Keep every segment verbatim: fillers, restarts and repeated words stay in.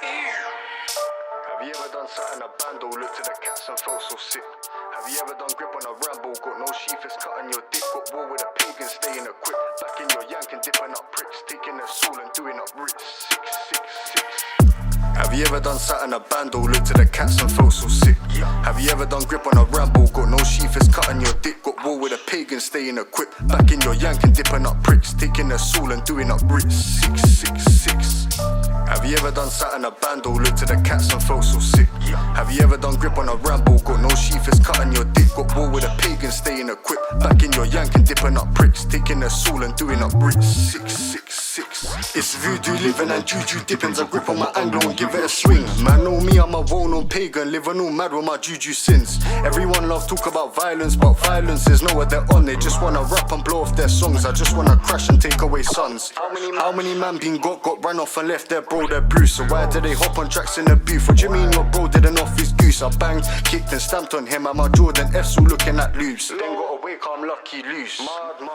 Have you ever done something a bando, look to the cats and felt so sick? Have you ever done grip on a ramble, got no sheath, it's cutting your dick, got war with a pagan, staying equipped, back in your yank and dipping up pricks, taking their soul and doing up rich, six, six, six. Have you ever done something a bando, look to the cats and felt so sick? Have you ever done grip on a ramble, got no sheath, it's cutting your dick, got war with a pagan, staying equipped, back in your yank and dipping up pricks, taking their soul and doing up rich, six, six, six. Have you ever done something a bando, look to the cats and felt so sick? Have you ever done grip on a ramble, got no sheath, it's cutting your dick, got war with a pagan, staying equipped, back in your yank and dipping up pricks, taking their soul and doing up rich, six, six, six. It's voodoo living and juju dippings, I grip on my angle and give it a swing. Man know me, I'm a well-known pagan, living all mad with my juju sins. Everyone loves talk about violence, but violence is nowhere they're on. They just wanna rap and blow off their songs, I just wanna crash and take away sons. How many, how many man been got, got ran off and left their bro, their bruise? So why did they hop on tracks in the booth? What do you mean your bro didn't off his goose? I banged, kicked and stamped on him, and my Jordan F's all looking at loops. Then got awake, I'm lucky loose. Mad, mad.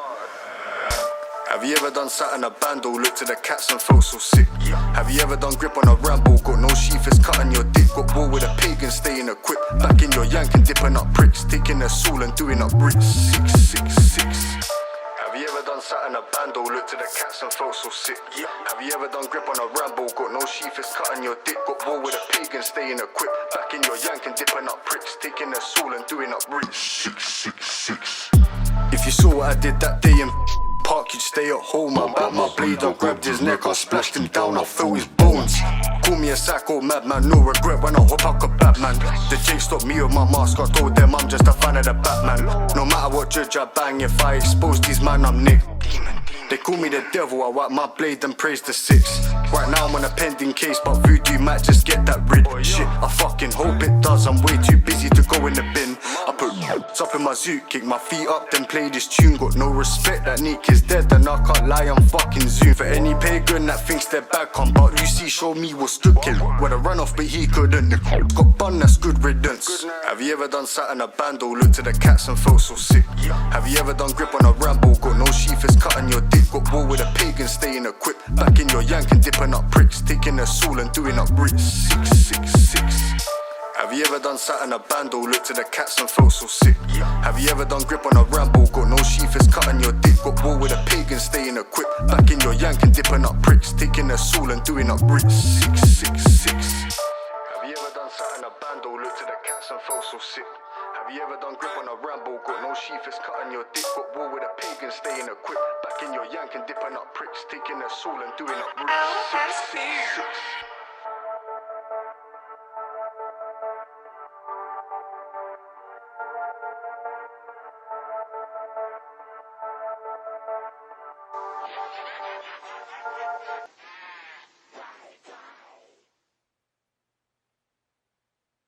Have you ever done something a bando, look to the cats and felt so sick? Have you ever done grip on a ramble, got no sheath, it's cutting your dick, got war with a pagan, staying equipped, back in your yank and dipping up pricks, taking their soul and doing up rich, six, six, six. Have you ever done something a bando, look to the cats and felt so sick? Have you ever done grip on a ramble, got no sheath, it's cutting your dick, got war with a pagan, staying equipped, back in your yank and dipping up pricks, taking their soul and doing up rich, six, six, six. If you saw what I did that day in park, you'd stay at home. I backed my blade, I grabbed his neck, I splashed him down, I felt his bones. Call me a psycho madman, no regret when I hop out a Batman. The J stopped me with my mask, I told them I'm just a fan of the Batman. No matter what judge I bang, if I expose these man, I'm Nick. They call me the devil, I wipe my blade and praise the six. Right now I'm on a pending case, but voodoo might just get that rid. Shit, I fucking hope it does, I'm way too busy to go in the bin. I put up in my zoot, kick my feet up, then play this tune. Got no respect, that Nick is dead, and I can't lie, I'm fucking zoom. For any pagan that thinks they're bad, come but Lucy showed me what's cooking. Would have run off but he couldn't. Got bun, that's good riddance. Have you ever done something a bando, look to the cats and felt so sick? Have you ever done grip on a ramble, got no sheath, it's cutting your dick, got war with a pagan, staying equipped, back in your yank and dipping up pricks, taking their soul and doing up rich, six, six, six. Have you ever done something a bando, look to the cats and felt so sick? Have you ever done grip on a ramble, got no sheath, it's cutting your dick, got war with a pagan, staying equipped, back in your yank and dipping up pricks, taking their soul and doing up rich, six, six, six. Have you ever done something a bando, look to the cats and felt so sick? Have you ever done grip on a ramble, got no sheath, it's cutting your dick, got war with a pagan, staying equipped, back in your yank and dipping up pricks, taking their soul and doing up rich, six, six, six.